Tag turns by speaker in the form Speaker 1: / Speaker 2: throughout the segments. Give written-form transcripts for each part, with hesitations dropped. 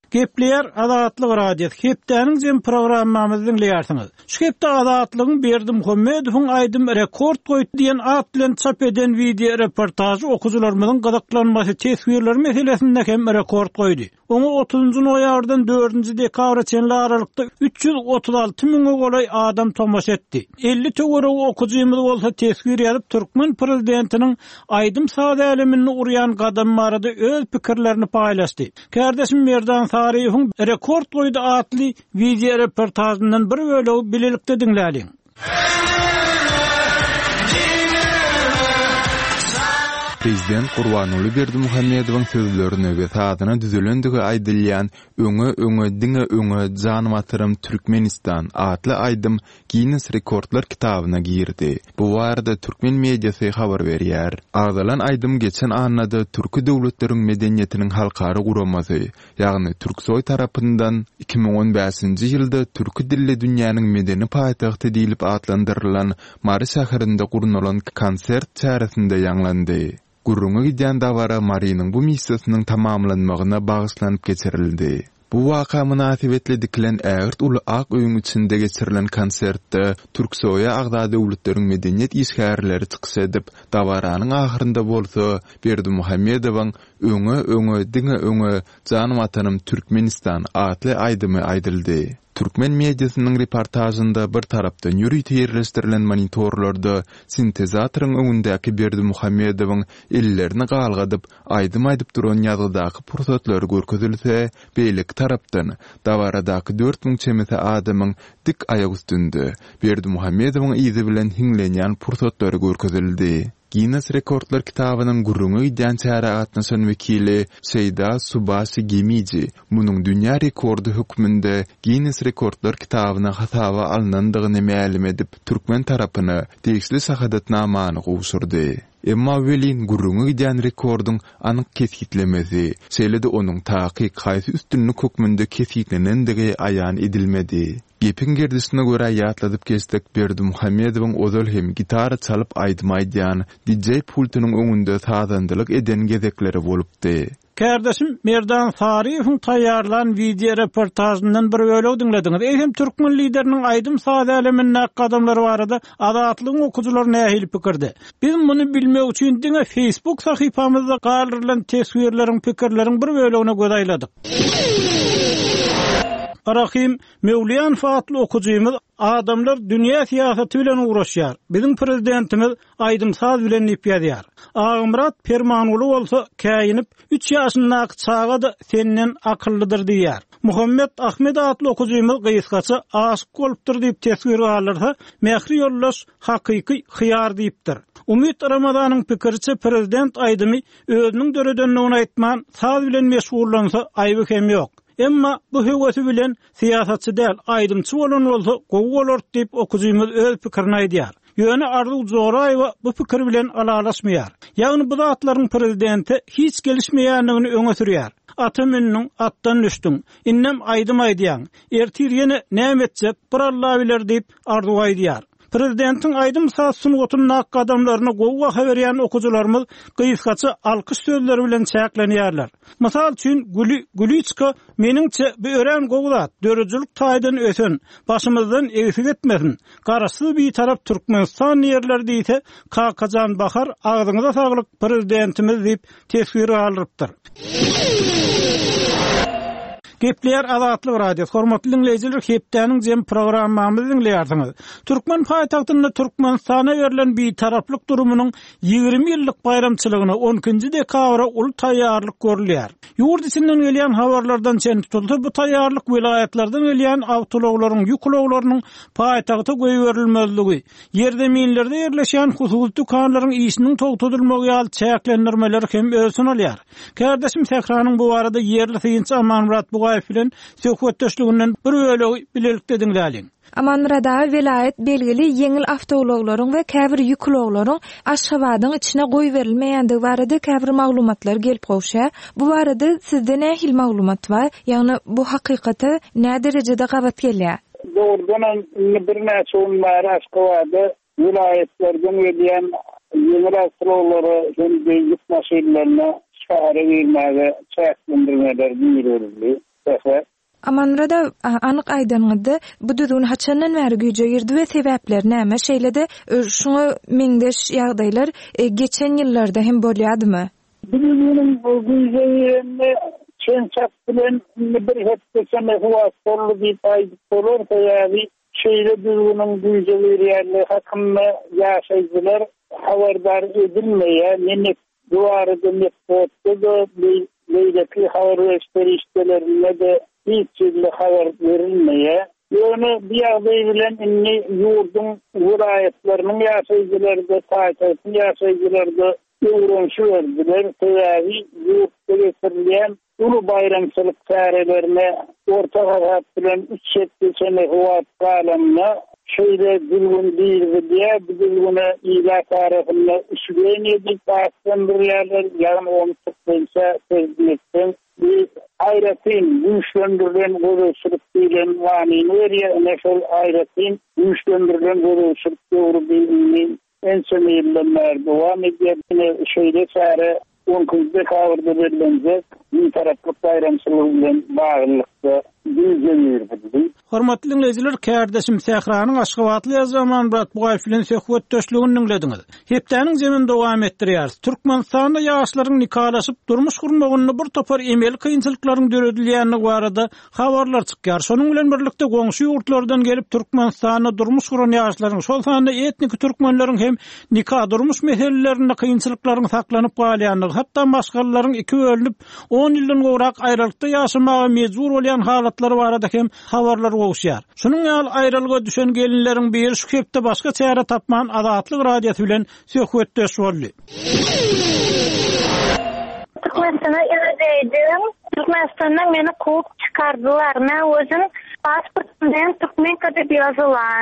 Speaker 1: Gepleyer Adatlyk radio hepdäniň jem programmamyzy dinleýärsiňiz. Şu hepde Adatlygyň Berdi Muhammedowyň aýdym rekord goýdy diýen at bilen çap eden video reportajy okuwçylarymyň gydaklanmasy tesbirleri meselesinde hem rekord goýdy. Onu 30-njy noýabrdan 4-nji dekabra çenli aralykda 336 miňe golay adam tomaş etdi. 50 töwerek okuwçymyz bolsa tesbir ýazyp Türkmen prezidentiniň aýdym saat älimini urýan gadamlarynda öz pikirlerini paýlaşdy. Kardeşim Merdan Tarihyň rekord goýdy atly video reportajyndan bir bölegi bilelikde dinläliň.
Speaker 2: Prezident Gurbanuly Berdimuhammedowyň sözlerini we sadyna düzelendigi aýdylýan öňe janwatyrym Türkmenistan atly aýdym Guinness rekordlar kitabyna girdi. Bu barada Türkmen mediasy habar berýär. Ardalan aýdym geçen annada türki döwletleriň medeniýetiniň halkary guramasy, ýagny Türksoy tarapyndan 2015-nji ýylda türki dilli dünýäniň medeni paýtagty diýilip adlandyrylan Mary şäherinde gurulan konsert çäresinde ýanglandy. Gurrunga gidýän dawara Marynyň bu missiýasynyň tamamlanmagyna bagyşlanyp geçirildi. Bu waka münasibetli dikilen ägirt uly ak öýüň içinde geçirilen konsertde Türksoýa agda döwletleriň medeniýet işgärleri çykyş edip, dawaranyň ahyrynda bolsa Berdimuhammedowyň öňe janwatanym Türkmenistan atly aýdymy aýdyldy. Türkmen mediasynyň reportajynda bir tarapdan ýüri terleşdirilen monitorlarda sintezatoryň öňündäki Berdimuhammedowyň ellerini galgadyp aýdym duran ýazgydaky pursatlary görkezilse, beýlik tarapdan dawaradaky 4000 çemete adamyň dik aýak üstünde Berdimuhammedowyň izi bilen hiňlenýän pursatlary görkezildi. Guinness rekordlar kitabynyň gurrungy idýän çäre gatnaşan wekili Seyda Subasi Gemici munyň dünýä rekordy hükmünde Guinness rekordlar kitabyna hataba alınandygyny ma'lum edip Türkmen tarapyna tegsli sahadatnamany gowşurdy. Emma welin gurrungy idýän rekordyň anyk kesitlemesi, şeýlede onuň takyk haýsy üstünlük hükmünde kesitlenendigi aýan edilmedi. Gepin gerdisine göre ýatladyp geçdik Berdimuhammedowyň ozal hem gitara çalyp aýdym DJ pultunyň öňünde taýdandylyk eden gezekleri bolupdy.
Speaker 1: Kardeşim Merdan Tarihyň taýýarlan video reportajyndan bir bölegi dinlediňiz. Hem Türkmen lideriniň aýdym saat älimine adamlary barada adatlyň okuwçylar nähili pikirdi. Biz muny bilmek üçin diňe Facebook sahypamyzda galyrylan tesbirleriň pikirleriň bir bölegine göz aýladyk. Rahim Mevliyan fatly okuwçymyz adamlar dünýä siýasaty bilen uğraşýar. Bizim prezidentimiz aýdym saz bilen ýepýär. Agmrat Permanuly bolsa käýinip 3 ýaşyndaky çaga da senden akyllydyr diýär. Muhammed Ahmed atly okuwçymyz gysgaça aşyk bolupdyr diýip tesbir alyrsa, mehri ýollaş hakyky hyýar diýipdir. Umit Ramazanyň pikirçe prezident aýdymy özüniň döredenligini aýtman, saz bilen meşgullansa aýby hem ýok. Emma bu höwesi bilen siýasatçy däl, aýdymçy bolan bolsa gowy bolar diýip okuwçymyz öz pikirini aýdýar. Ýöne Arzu Zoraýewa bu pikir bilen alalaşmaýar. Ýagny bu zatlaryň prezidenti hiç gelişmeýänligini öňe sürýär. Atamynyň atdan düşdüň. Innem aýdym aýdýan. Ertir ýene näme etsek, bir Allah biler diýip Arzu aýdýar. Prezidentiň aýdym saatsyny oturnak adamlaryna gowa haberýän okuwçylarymyz gysgaça alkyş sözleri bilen çäklenýärler. Mysal üçin Guliçka meniňçe bu ören gowlat dörüjülük taýdan ösen, başymyzdan egsik etmesin. Garasy bir tarap Türkmenistan ýerleri diýse, Kakajan Bahar agzyňyza saglyk prezidentimiz diýip tesbir alypdyr. Gepleyer Adatlyk radio hormatly dinleýijiler, hepdäniň jem programmamyzy dinleýärsiňiz. Türkmen paýtagtynda Türkmenistana berilen bir taraplyk durumynyň 20 ýyllyk bayramçylygyna 10-njy dekabra ul taýýarlyk görülýär. Ýurt içinden gelýän habarlardan çen tutuldy, bu taýýarlyk vilayetlerden gelýän awtologlaryň, ýükloglarynyň paýtagta goýberilmezligi, ýerdeminlerde ýerleşýän hususy dükanlaryň işiniň togtadylmagy ýaly çäklendirmeler hem ölsün alýar. Kardeşim Sehranyň bu barada yerli syýynçy Amanmurat bilen söhbetdeşliginden bir bölegi bilelikde dinläliň.
Speaker 3: Amanmurada vilayet belgili ýeňil awtologlaryň we käbir ýükloglaryň Aşgabatyň içine goýberilmeýändigi barada käbir maglumatlar gelip gowşa. Bu barada sizde nähil maglumat bar? Ýagny bu hakykaty nä derejede gabat gelýär?
Speaker 4: Doğrudan bir näçe onlara Aşgabada vilayetlerden gelýän ýeňil awtologlary hem yük maşynlaryna şähere vermäge çäklendirmeler ýürürildi.
Speaker 3: manra da anyk aýdanyňdy bu düzgün haçandan bäri güýjegirdi we sebäpleri näme şeýle-de şuňa meňdeş ýagdaýlar geçen ýyllarda hem bolýadymy?
Speaker 4: Biliminin bu güýjegirinde çençap bilen bir hepsi sene huwa sorlu bir aýdyp bolar taýýaby şeýle düzgünün güýjegiri ýerli hakymda ýaşaýdylar habardar edilmeýär nene duarda networkda beýleki habar berişlerine de hiç türlü haber verilmeýär. Ýöne bir ýagdaý bilen inni ýurdun vilayetleriniň ýaşaýjylary da taýtyn ýaşaýjylary da öwrenşi berdiler. Taýýaby ýurtda geçirilýän ulu bayramçylyk tärelerine ortak agat bilen 3 sene huwa galamna şeýle düzgün diýildi diýe bu düzgüne ýyla tarapynda üçgeni edip başlandyrýarlar. Ýagny onu tutsa sezmekden bir aýratyn güýçlendirilen gözlemçilik bilen wanyny berýär. Näşol aýratyn güýçlendirilen gözlemçilik döwrüni en söýlemler dowam edýär. Şeýle çare 10 kızda kavurda verilenecek bir taraflı bayramçılığıyla bağlılıkta güýjegirdi.
Speaker 1: Hormatly dinleyijiler, kärdeşim Sähranyň Aşgabatly ýazman Murat Bugaýew bilen söhbet döşlügini dinlediňiz. Hepdeniň zemin dowam etdirýär. Türkmenistanda ýaşlaryň nikalaşyp durmuş gurmagyny bir topar emel kynçylyklaryň döredilýänligi barada habarlar çykýar. Şonuň bilen birlikde goňşy ýurtlardan gelip Türkmenistanda durmuş guran ýaşlaryň şol sanda etnik türkmenleriň hem nikah durmuş meselelerinde kynçylyklaryň saklanyp galýanlygy, hatda başgalarlaryň iki bölünip 10 ýyldan gowrak aýrylykda ýaşamaga mejbur bolýan halatlary barada hem habarlar bolýar. Şunuň ýaly aýrylyga düşen gelinleriň biri şu hepde başga çäre tapman Azatlyk radiosy bilen söhbetdeş boldy.
Speaker 5: Türkmenistana ýerdeýdim. Türkmenistandan meni kovup çykardylar. Men özüm pasportymdan türkmençe diýip ýazylan.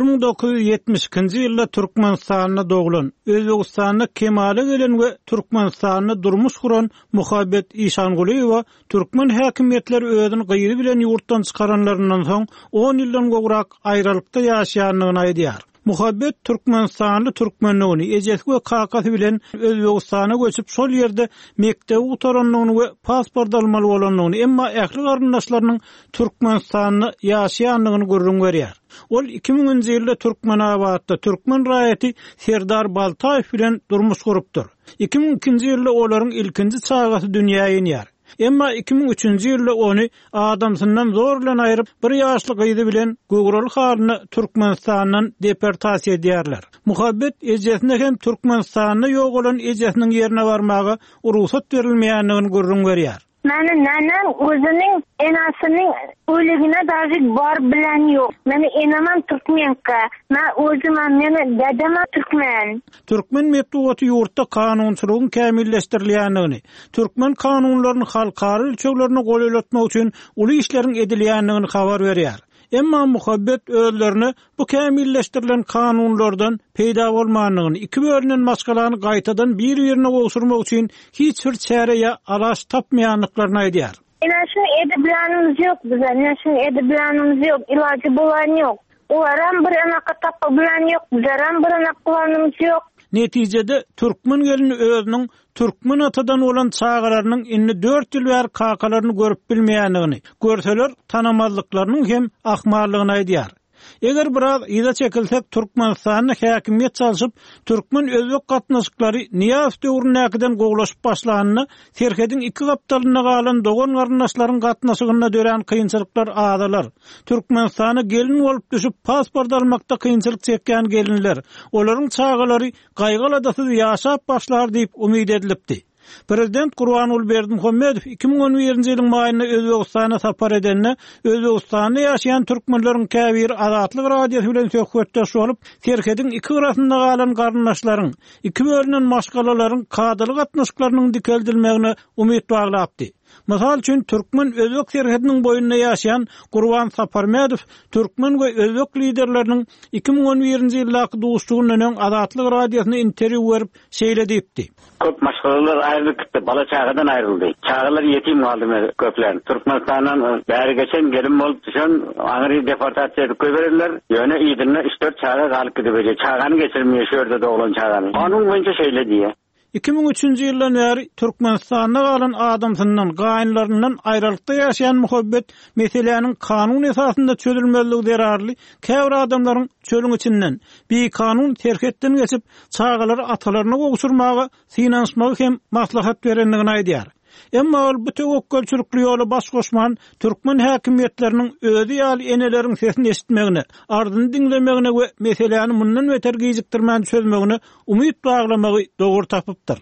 Speaker 1: 1972-nji ýylda Türkmenistanda doglan, Özbegistanyň kemaly gelen we Türkmenistanyň durmuş guran Muhabbet Işangulyeva türkmen häkimetleri özüni gyýry bilen ýurtdan çykaranlaryndan soň 10 ýyldan gowrak aýrylykda ýaşaýanlygyny aýdýar. Muhabbet Türkmenistanly türkmenligini ejesi we kakasy bilen Özbegistana göçüp şol ýerde mektep utaranlygyny we pasport almaly bolanlygyny, emma ähli garyndaşlarynyň Türkmenistanda ýaşaýanlygyny görüň berýär. Ol 2000-nji ýylda Türkmenabadda Türkmen raýaty Serdar Baltaýew bilen durmuş gurupdyr. 2002-nji ýylda olaryň ilkinji çagasy dünýäge ýenýär. Emma 2003-nji ýylda ony adamsyndan zorlan aýryp bir ýaşly gyzy bilen göwreli halyny Türkmenistandan deportasiýa edýärler. Muhabbet ejesine hem Türkmenistanda ýok bolan ejesiniň ýerine barmagy urusat berilmeýänligini görüň berýär.
Speaker 5: Meni nanem özüniň enasynyň ölegine daýy bar bilen ýok. Meni enamam türkmenka. Men özüm meni dedem türkmen.
Speaker 1: Türkmen metbuaty ýurtda kanunçylygyň kämilleşdirilýänligini, türkmen kanunlaryny halkara ölçeklerine goýulatmak üçin uly işleriň edilýänligini habar berýär. Emma Muhabbet özlerini bu kämilleşdirilen kanunlardan peýda bolmanlygyny, iki bölünen maskalaryny gaýtadan bir ýerine gowşurmak üçin hiç bir çäre ýa araş tapmaýanlyklaryny aýdýar.
Speaker 5: Enaşyň ediplanymyz ýok bize, enaşyň ediplanymyz ýok, ilajy bolan ýok. Olaram bir anaka tapy bilen ýok, jaram bir anaklarymyz ýok.
Speaker 1: Netijede Türkmen gelini özüniň türkmen atadan olan çağalarynyň inni 4 ýyl bäri kakalaryny görüp bilmeýänligini, görseler tanamazlyklarynyň hem ahmarlygyny aýdýar. Eger biraz ýyla çekilsek Türkmenistanyň häkimiýet çalyşyp türkmen özbek gatnaşyklary Niýaz döwründen gowlaşyp başlanyny, Serhediň iki gapdalyna galan dogan garyndaşlaryň gatnaşygyna dören kynçylyklar adalar. Türkmenistana gelin bolup düşüp pasport almakda kynçylyk çekýän gelinler, olaryň çağalary gaýgaladasyz ýaşap başlar diýip umyd edilipdi. Prezident Gurbanuly Berdimuhammedow 2011-nji ýylyň maýynda Özbegistana sapar edende Özbegistanda ýaşaýan türkmenleriň käbir Azatlyk radiosy bilen söhbetdeş bolup, Serhediň iki gyrasynda galan garyndaşlaryň, iki bölünen maşgalalaryň kadaly gatnaşyklarynyň dikeldilmegine umyd baglapdy. Mysal üçin türkmen özbek serhediniň boýunda ýaşaýan Gurban Saparmadow türkmen we özbek liderleriniň 2011-nji ýyldaky duşdugynyň Azatlyk radiosyna interwýu berip şeýle diýipdi.
Speaker 6: Köp maşgalalar aýrylykdy, bala çağadan aýryldy. Çağalar ýetim galdy köpler. Türkmenistandan bäri geçen gelin bolup düşen aňry deportasiýa edip göberildiler. Ýöne ýydyna 3-4 çağa galyp gidip, çağany geçirmeýär şerde doglan çağany. Onun boýunça şeýle diýe.
Speaker 1: 2003-nji ýyldan bäri Türkmenistanda galan adamsynyň gaýynlaryndan aýrylykda ýaşaýan muhabbet meseleläriniň kanun esasynda çözülmeligi derarly käbir adamlaryň çölüň içinden bir kanun terhetden geçip çağalary atalaryna gowşurmagy, finansmagy hem maslahat berendigini aýdýar. Emma ol bu tewekkelçilikli ýoly baş goşman türkmen häkimetleriniň özi ýaly eneleriň sesini eşitmegine, ardyny dinlemegine we meselelerini mundan beter gijikdirmän çözmegine umyt baglamagy dogry tapypdyr.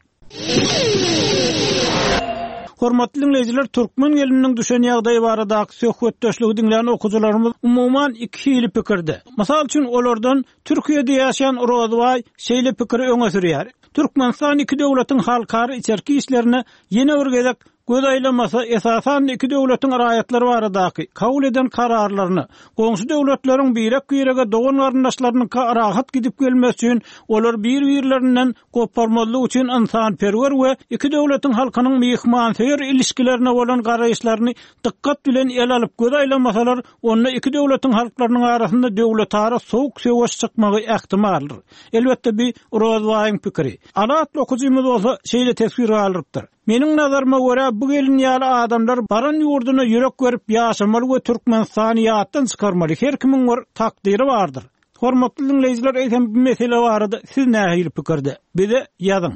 Speaker 1: Hormatly dinleyijiler, türkmen eliniň düşen ýagdaýy barada söhbetdeşligi dinleýän okuwçylarymyz umumyň iki hili pikirde. Masal üçin olardan Türkiýede ýaşaýan Rozway şeýle pikiri öňe sürýär. Türkmenistan iki döwletiň halkary içerki işlerine ýene bir gezek göz aýlamasa esasan iki döwletiň raýatlary baradaky kabul eden kararlaryny goňşy döwletleriň birek-birege dogan garyndaşlarynyň rahat gidip gelmesi üçin olar bir-birlerinden goparmalyk üçin insanperwer we iki döwletiň halkynyň mehmansewer ilişkilerine bolan garaýşlaryny dikkat bilen el alyp göz aýlamasalar, onda iki döwletiň halklarynyň arasynda döwletara soğuk söwüş çykmagy ähtimaldyr. Elbetde bir Rozwaýyň pikiri. Alat okuwçymyz bolsa şeýle tesbir alypdyr. Meniň nazaryma görä bu gelin ýaly adamlar baran ýurduny ýürek görüp ýaşamaly we Türkmenistany ýatdan çykarmaly. Her kimiň bir takdyry bardyr. Hormatly dinleyijiler, eýsem bu mesele barada siz nähili pikirde? Bize ýazyň.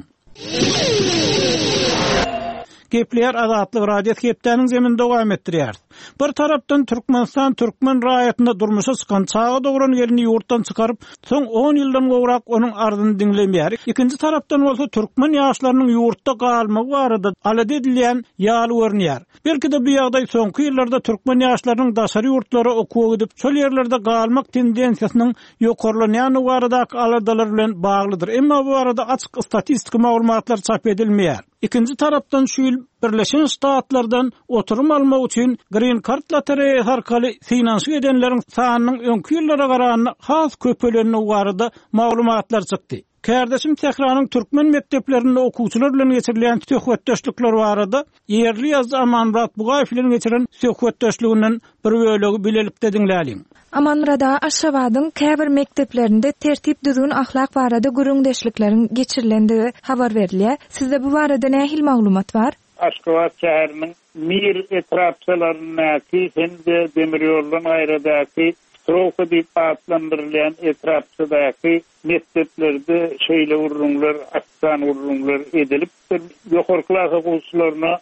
Speaker 1: Gepler Azatlyk radio kepdäniň zeminde dowam etdirýär. Bir tarapdan Türkmenistan türkmen raýatyna durmuşa çykan çağa dogran gelini ýurtdan çykaryp, soň 10 ýyldan gowrak onuň ardyny dinlemeýär. Ikinji tarapdan bolsa türkmen ýaşlarynyň ýurtda galmagy barada alady edilýän ýaly görnýär. Belki de bu ýagdaý soňky ýyllarda türkmen ýaşlarynyň daşary ýurtlara okuw edip, şol ýerlerde galmak tendensiýasynyň ýokarlanýany baradaky aladalar bilen baglydyr. Emma bu arada açyk statistik maglumatlar çap edilmeýär. İkinci tarapdan şu ýyl Birleşen Ştatlardan oturum almak üçin Green Card lotereýasy arkaly finansiýa edenleriň sanynyň öňki ýyllara garaganda has köpelenigi barada maglumatlar çykdy. Kärdeşim Tehranyň türkmen mekdeplerinde okuwçylar bilen geçirilýän söhbetdeşlikler barada ýerli ýazdy Amanmurat Bugaýew bilen geçirilen söhbetdeşliginden bir bölegi bilelikde dinläýin.
Speaker 3: Amanmurada Aşgabatyň käbir mekdeplerinde tertip düzgün ahlak barada gürüňdeşlikleriň geçirilendigi habar berilýär. Sizde bu barada nähil maglumat bar?
Speaker 4: Aşgabat şäheriniň Mir etrapçylarynyňky hem de demiryoldan aýradaky Stroka diýip atlandyrylýan etrapçydaky mekteplerde şeýle urrunlar, aksan urrunlar edilipdir. Ýokary klasa okuwçylaryna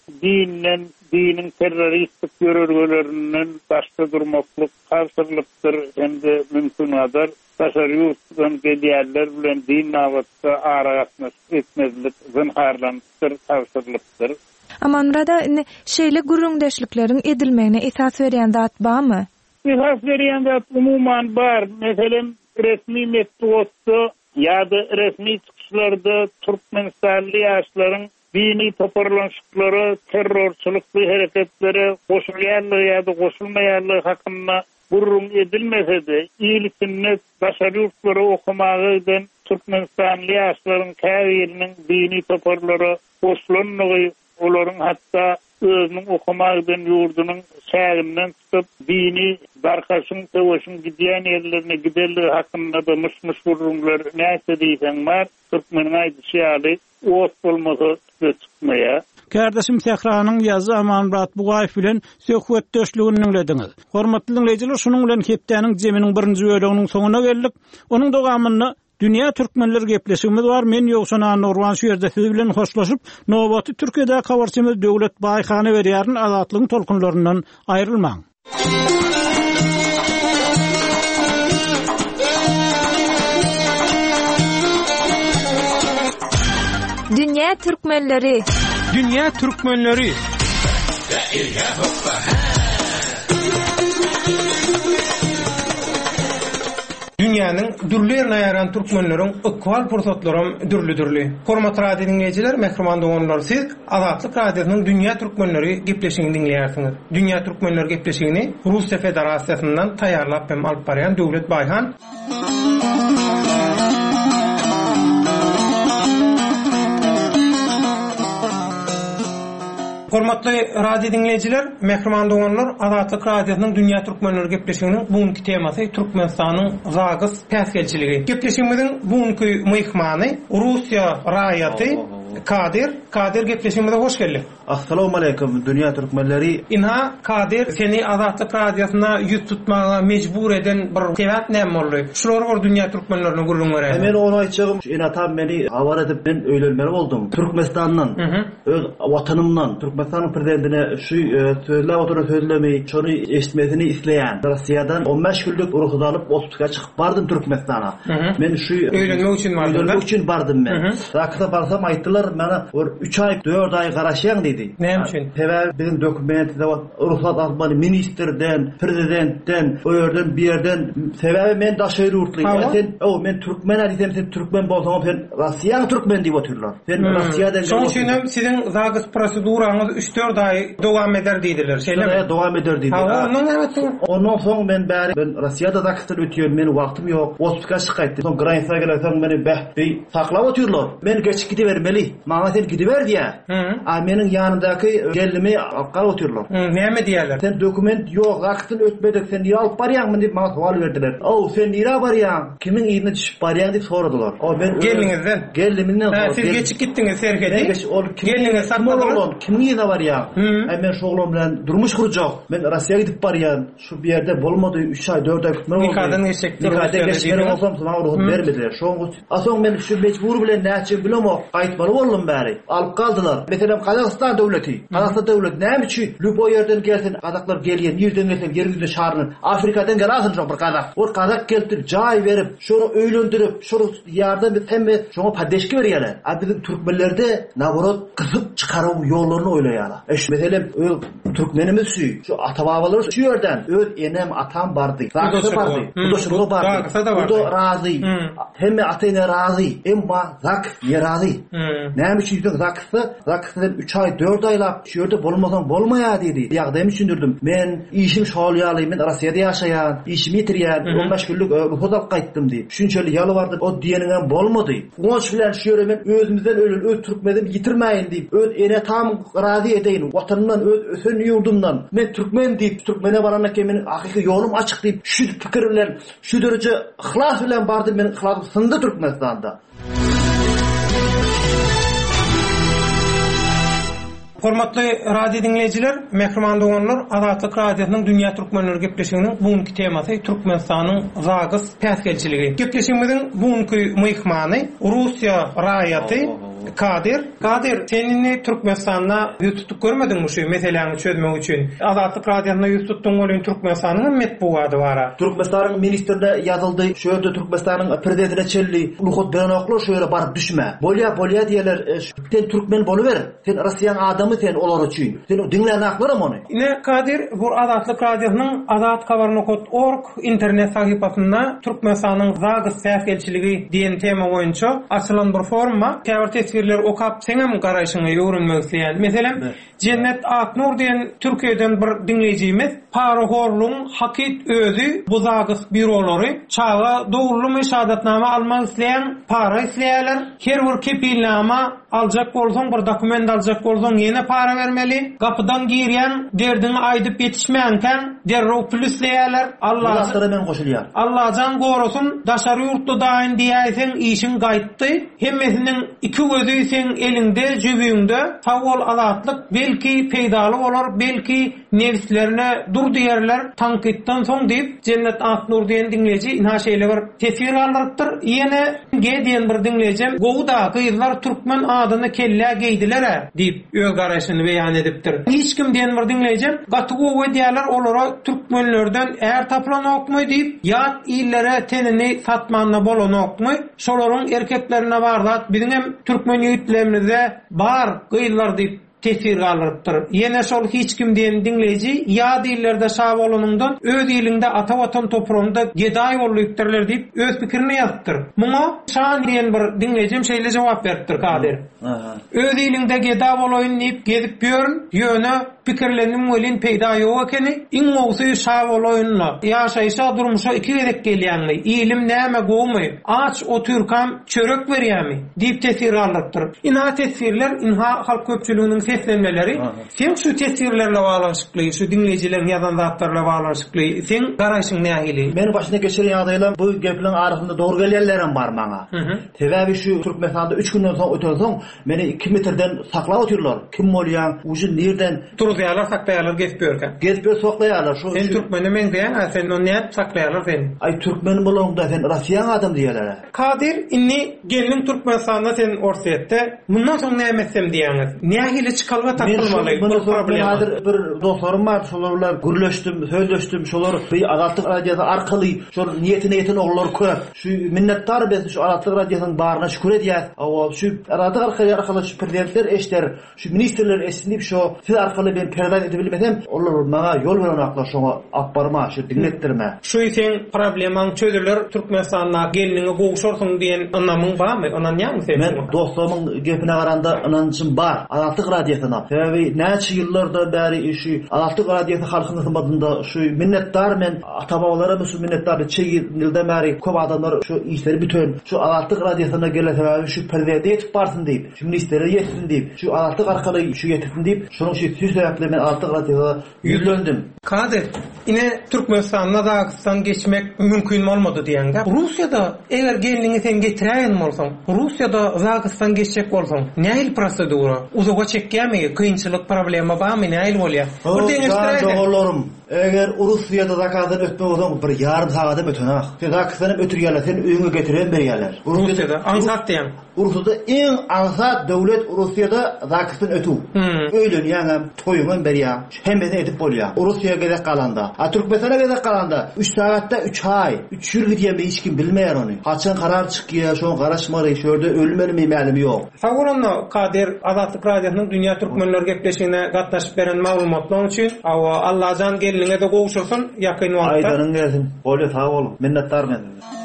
Speaker 4: diniň terroristik görürgelerinden başga durmaklyk karşılıkdyr hem de mümkinadar. Taşaryusdan gelýärler bilen din nawatda aragatnaş etmezlik zynharlanýar, karşılıkdyr.
Speaker 3: Amanmurada şeýle gürüňdeşlikleriň edilmegine esas berýän zat barmy?
Speaker 4: Esas berýän zat umuman bar. Meselem resmi metodda ýa-da resmi çykyşlarda Türkmenistanly ýaşlaryň dini toparlanışyklary, terrorçylykly hereketleri, goşulýanlygy ýa-da goşulmaýanlygy hakynda gurrun edilmese-de, iýlikini daşary ýurtlara okumagydan Türkmenistanly ýaşlaryň käbiriniň dini toparlary goşulanlygy, olaryň hatda özüniň okumagydan ýurdunyň şäherinden çykyp dini darkaşyň töweşiň gidýän ýerlerine giderligi hakynda da myş gurrunlar näse diýsen bar, türkmeniň aýdyşy ot bolmasa çykmaýar.
Speaker 1: Kärdeşim Tehranyň ýazgy Amanmurat Bugaýew bilen söhbetdeşligini dinlediňiz. Hormatly dinleyijiler, şunuň bilen kepdäniň jeminiň birinji böleginiň soňuna geldik. Onuň dowamyny Dünya Türkmenler gepleşigimiz var. Men Ýogsan Nurwan şu ýerde siz bilen hoşlaşyp, nobaty Türkiýede kabarçymyz Döwlet Baýhany berýärin azatlygyň tolkunlaryndan aýrylmaň.
Speaker 3: Dünya Türkmenleri.
Speaker 1: Dünya Türkmenleri.
Speaker 7: Dünýäniň dürli ýerine ýaran türkmenleriň ökwal pursatlarym dürli. Hormatly radio dinleýijiler, mehriman doganlar, siz Azatlyk radiosynyň Dünýä Türkmenleri gepleşigini dinleýärsiňiz. Dünýä Türkmenleri gepleşigini Russiýa Federasiýasyndan taýýarlap hem alyp barýan Döwlet Baýhan Hormatly radio dinleyijiler, mehriman doganlar, Azatlyk radiosynyň Dünýä Türkmenleri gepleşiginiň bugünkü temasy Türkmenistanyň zagys päsgelçiligi. Gepleşigimiziň bugünkü mehmany Russiýa raýaty Kadir gepleşimize hoş geldin.
Speaker 8: Assalamu alaykum dünya türkmenleri.
Speaker 7: İnha Kadir seni Azatlyk Radiosyna ýüz tutmaga mejbur eden bir sebäp näme boldy? Şular or dünya türkmenlerini gurrun berýär.
Speaker 8: Men onu aýtjagym, enatam meni awar edip ben öýlenmeli boldum. Türkmenistandan, öz watanymdan, Türkmenistanyň prezidentine şu sözler oturup sözlemeyi, şonu eşitmesini isleýän Russiýadan 15 günlük ruhsat alıp otuzga çykyp bardım Türkmenistana. Men şu
Speaker 7: öýlenmek üçin bardım.
Speaker 8: Öýlenmek üçin bardım men. Rakda barsam aýtdylar, mena 3 ay 4 ay garaşýan dedi.
Speaker 7: Näme üçin?
Speaker 8: Sebäbi bizim dokumentde ruhsat almaly ministerden, prezidentden, o ýerden bir ýerden sebäbi men daşaýry urtlaýar. Sen men türkmen edem, sen türkmen bolsaň sen Russiýa türkmen diýip oturlar. Sen Russiýadan
Speaker 7: şoň üçin sizin zagys proseduraňyz 3-4 ay dowam eder diýdiler.
Speaker 8: Şeýle dowam eder diýdiler. Ondan soň men bäri ben Russiýada zakysy ötýär, men wagtym ýok. Otuzga çykaýdy. Soň granisaga gelsem meni bähdi saklap oturlar. Men geçip gidibermeli. Maňa sen gidiber diýär. A meniň ýanymdaky gellimi alqa oturlar.
Speaker 7: Näme diýerler?
Speaker 8: Sen dokument ýok, zakysy ötmedek sen ýa alyp barýarmy diýip maňa sowal berdiler. Sen nire barýan? Kimiň ýerine düşüp barýan diýip soradylar. Ben
Speaker 7: gelliňizden.
Speaker 8: Gellimden.
Speaker 7: Siz geçip gitdiňiz serhedi. Gelliňiz
Speaker 8: sakladylar. Kimiň ýerine barýan? Men şu oglum bilen durmuş kurjak. Men Russiýaga gidip barýan. Şu bir ýerde bolmady 3 ay 4 ay gitmek boldy.
Speaker 7: Nikadan geçekdir.
Speaker 8: Nikadan geçken bolsam sana ruhsat bermediler. Soň men şu mecbur bilen näçe bilemok aýtmaly boldum bäri. Alyp kaldylar. Meselem Kazakystan döwleti. Kazakystan döwleti näme üçin? Lübo ýerden gelsin, kazaklar gelýän, ýerden gelsen, ýerinde şahryn, Afrikadan gelasyň şu bir kazak. O kazak gelip jaý berip, şonu öýlendirip, şonu ýardam edip, hemme şoňa padeşki berýärler. A bizim türkmenlerde naborot kızıp çıkarup ýollaryny oýlaýarlar. Meselem türkmenimiz şu ata-babalar şu ýerden öz enem atam bardy. Zakysy bardy. Bu da razy. Hemme ata-ene razy. Emma zak ýerazy. Näme üçin zakysy 3 ay 4 aylap şu ýerde bolmadan bolmaýar dedi. Ýagdaýymy düşündirdim. Men işim şolýaly, men Russiýada ýaşaýan, işimi ýitirýän, 15 günlük ruhsat alyp gaýtdym diýip. Şunçaly ýalwardyk, o diýeniňem bolmady. Goňş bilen şu ýere men özümizden öz türkmenim ýitirmäýin diýip, öz ene tam razy edeýin. Watanymdan, öz ýurdumdan men türkmen diýip, türkmene barandan keyin meniň hakyky ýolum açyk diýip, şu pikir bilen, şu derece ihlas bilen bardym, meniň ihlasym syndy Türkmenistanda.
Speaker 7: Hormatly radio dinleyijiler, mehriman doganlar, Azatlyk Radiosynyň Dünýä Türkmenleri gepleşiginiň bugünkü temasy Türkmenistanyň zagys päsgelçiligi. Gepleşigimiziň bugünkü myhmany Russiýa raýaty Kadir, senini Türkmenistanda ýüz tutup görmediňmi şu meseleňi çözmek üçin? Azatlyk Radiosyna ýüz tutduğun bolýan Türkmenistanyň metbuaty bar.
Speaker 8: Türkmenistanyň ministrinde ýazyldy, şu ýerde Türkmenistanyň prezidentine çelli, ruhsat beren oklar şu ýere barıp düşme. Bolýa diýerler, sen türkmen boluber, sen Russiýanyň adamy sen olar üçin. Sen diňlerini aklarym ony.
Speaker 7: Ine Kadir, bu Azatlyk Radiosynyň azatkabarnokot.org internet sahypasynda Türkmenistanyň zagys päsgelçiligi diýen tema boýunça açylan bir forumma tasvirler okap seňem garaşyňy ýörünmek isleýän. Meselem, Cennet Aknur diýen Türkiýeden bir dinlejimiz Parahoorluň hakit özü bu zagys bürolary çağa dowruly şahadatnama almak isleýän para isleýärler. Her bir kepilnama aljak bolsaň, bir dokument aljak bolsaň ýene para bermeli. Gapydan girýän derdini aýdyp ýetişmeýänken derrew pul isleýärler. Allah jan gorusun, daşary ýurtda daýyn diýäsen işin gaýtdy. Hemmesiniň iki gözü sen elinde, jübüňde, tawol azatlyk belki peýdaly bolar, belki nefslerine dur diýerler, tankitden soň diýip Cennet Aknur diýen dinleji inha şeýle bir tesir aldyrypdyr. Ýene diýen bir dinlejim, gowda gyýlar türkmen adyny kelle geýdiler diýip öz garaşyny beýan edipdir. Hiç kim diýen bir dinlejim, gatygowy diýerler olara türkmenlerden äär taplanokmy diýip, ýat illere tenini satmanyna bolanokmy, şolaryň erkeklerine barlat, bizim hem türkmen ýigitlerimizde bar gyýlar diýip tesir alypdyr. Ýene şol hiç kim diýen dinleji ýa dillerde şab bolanyndan öz ýylynda ata watan toprağynda gedaý bolýarlar diýip öz pikirini ýazdyr. Muňa şan diýen bir dinlejim şeýle jogap beripdir Kadir. Öz ýylynda gedaý bolaýyn diýip gezip ýörün, ýöne pikirlenim welin peýda ýok ekeni, iň mowsy şab bolaýynla ýaşaýşa durmuşa iki gerek gelýänmi? Ilim näme gowy? Aç otyrkam çörek berýärmi? Diýip tesir alypdyr. Inha tesirler inha halk köpçüliginiň seslenmeleri sen şu tesirlerle bağlanışıkly, şu dinleyijilerin ýazan zatlarla bağlanışıkly, sen garaşyň nähili?
Speaker 8: Men başyna geçiren ýagdaýlar bu gepliň arasynda dogry gelýärlerim bar maňa. Sebäbi şu Türkmenistanda 3 günden soň ötürsoň meni 2 metrden saklap oturlar. Kim bolýan, uju nerden
Speaker 7: Turuzyalar saklaýarlar geçip ýörken.
Speaker 8: Geçip saklaýarlar. Şu
Speaker 7: sen Türkmeni men diýen, sen onu näp saklaýarlar sen?
Speaker 8: Ay Türkmen bolanda sen Russiýa adam diýerler.
Speaker 7: Kadir inni gelin Türkmenistanda sen orsiýetde bundan soň nämetsem diýäňiz. Nähili çykalga takylmaly bu problem.
Speaker 8: Hadir bir dostlarym bar, şolarlar gürleşdim, söýleşdim, şolar bir Azatlyk radiosu arkaly şu niýetine ýeten oglar köp. Şu minnettar biz şu Azatlyk radiosynyň baryna şükür edýär. Awa şu Azatlyk arkaly şu prezidentler eşler, şu ministrler eşinip şu siz arkaly ben perdan edip bilmesem, onlar maňa ýol beren aklar şoňa apbarma, şu dinletdirme.
Speaker 7: Şu sen problemaň çözüler Türkmenistana geliniňe gowşursyň diýen anamyň barmy? Ananýarmy sen?
Speaker 8: Men dostlarymyň gepine garanda anancym bar. Azatlyk radiosyna. Sebäbi näçe ýyllarda bäri şu Azatlyk radiosu halkynyň hyzmatynda şu minnettar men ata-babalara şu minnettar çeýilde bäri köp adamlar şu işleri bütün şu Azatlyk radiosyna gelen sebäbi şu prezident etip barsyn diýip, şu ministere ýetsin diýip, şu Azatlyk arkaly şu ýetsin diýip, şonuň şu sebäple men Azatlyk radiosyna ýüzlendim.
Speaker 7: Kadir, ine Türkmenistan'a Dagestan geçmek mümkün olmadı diyen gap. Rusya'da eğer gelini sen getiren bolsaň, Rusya'da Dagestan geçecek bolsaň, näil prosedura? Uzağa çekýärmi? Kıyınçylyk problema barmy? Näil bolýar?
Speaker 8: Bu deňeşdirýär. Eger Rusya'da Dagestan ötme bolsaň, bir ýarym sagada ötünäk. Dagestan ötürýärler, sen öňe getiren berýärler.
Speaker 7: Rusya'da ansat diýen.
Speaker 8: Rusya'da en ansat döwlet Rusya'da Dagestan ötü. Öýlen ýa-ni toýuňan berýär. Hemmede edip bolýar. Rusya'ya gedek kalanda. Türkmenistan'a gedek kalanda 3 saatda 3 ay. 3 ýyl diýen hiç kim bilmeýär ony. Haçan karar çykýar, şoň garaşmary, şerde ölmeli mälimi ýok.
Speaker 7: Sawolanda Kadir Azatlyk radiosynyň dünýä türkmenler gepleşigine gatnaşyp beren maglumatlar üçin Allahjan geliniňe de gowşursun ýakyn wagtda.
Speaker 8: Aýdanyň gelsin. Bolýar, sag bolun. Minnetdar men.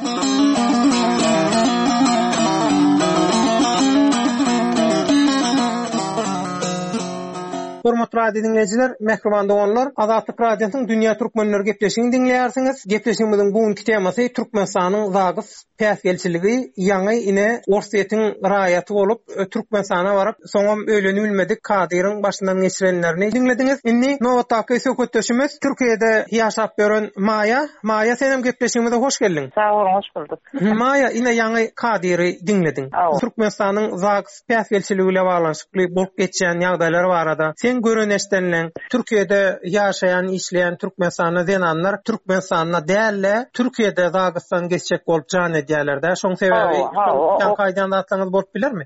Speaker 7: Hormatly radio dinleyijiler, mehriban doganlar, Azatlyk radiosynyň dünýä türkmenleri gepleşigini dinleýärsiňiz. Gepleşigimiziň bugunky temasy Türkmenistanyň Dages päsgelçiligi ýaňy ine orsiýetiň raýaty bolup Türkmenistana baryp soňam öýleni bilmedik Kadyryň başyndan geçirenlerini dinlediňiz. Indi nowatdaky söhbetdeşimiz Türkiýede ýaşap beren Maya senem gepleşigimize hoş geldiň.
Speaker 9: Sag bolun, hoş bulduk.
Speaker 7: Maya ine ýaňy Kadyry dinlediň. Türkmenistanyň Dages päsgelçiligi bilen baglanşykly bolup geçen ýagdaýlar barada göreneşdenilen Türkiýede ýaşaýan, işleýän Türkmenistana denanlar Türkmenistana dälle Türkiýede Dagestan geçecek bolup jan edýärler-de. Şoň sebäbi şoň kaýdan atlaňyz bolup bilermi?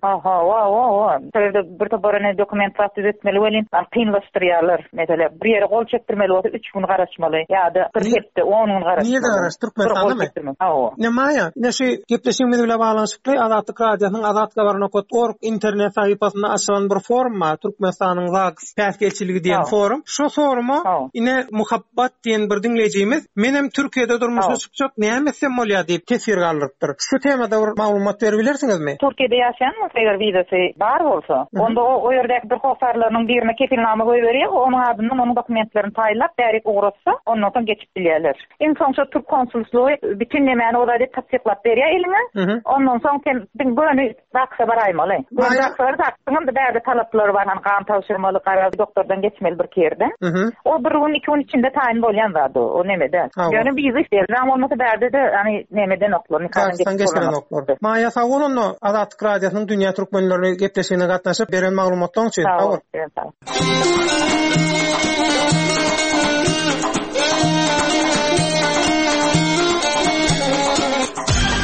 Speaker 9: Sebäbi bir tabarany dokumentasy etmeli welin, kynlaşdyrýarlar. Mesele bir ýere gol çekdirmeli bolsa 3 gün garaşmaly ýa-da 47 10 gün garaşmaly.
Speaker 7: Niýe garaş Türkmenistanymy? Ne Maya, ine şu gepleşigimiz bilen baglanşykly Azatlyk radiosynyň azatgabarnokot.org internet sahypasynda açylan bir forumma Türkmenistanyň Dages päsgelçiligi diýen forum. Şu foruma ine muhabbat diýen bir dinleýijimiz menem Türkiýede durmuşa çykjak näme etsem bolýar diýip tesir galypdyr. Şu temada bir maglumat berip bilersiňizmi?
Speaker 9: Türkiýede ýaşaýan eger wizasy bar bolsa, onda o ýerdäki bir howsarlarynyň birine kepilnama goýberýär, onuň adyndan onuň dokumentlerini taýlap bärik ugrasa, ondan soň geçip bilýärler. En soňça Türk konsulslugy bütün nämäni oda diýip tasdiklap berýär elime. Ondan soň sen bunu Dages'a baraýmaly. Bu Dages'ň da bäzi talaplary bar, hani kan tawşyrmaly, doktordan geçmeli bir kerden. O bir gün 2 gün içinde tayin bolýan zady. O nemeden. Yani biz işlerden olmasa berde de hani nemeden oklarını kan
Speaker 7: geçmeli oklar. Maya Sawolunno Azatlyk radiosynyň dünýä türkmenleri gepleşigine gatnaşyp beren maglumatlar üçin sag bol.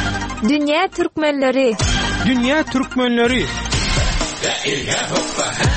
Speaker 3: Dünýä türkmenleri.
Speaker 7: Dünýä türkmenleri.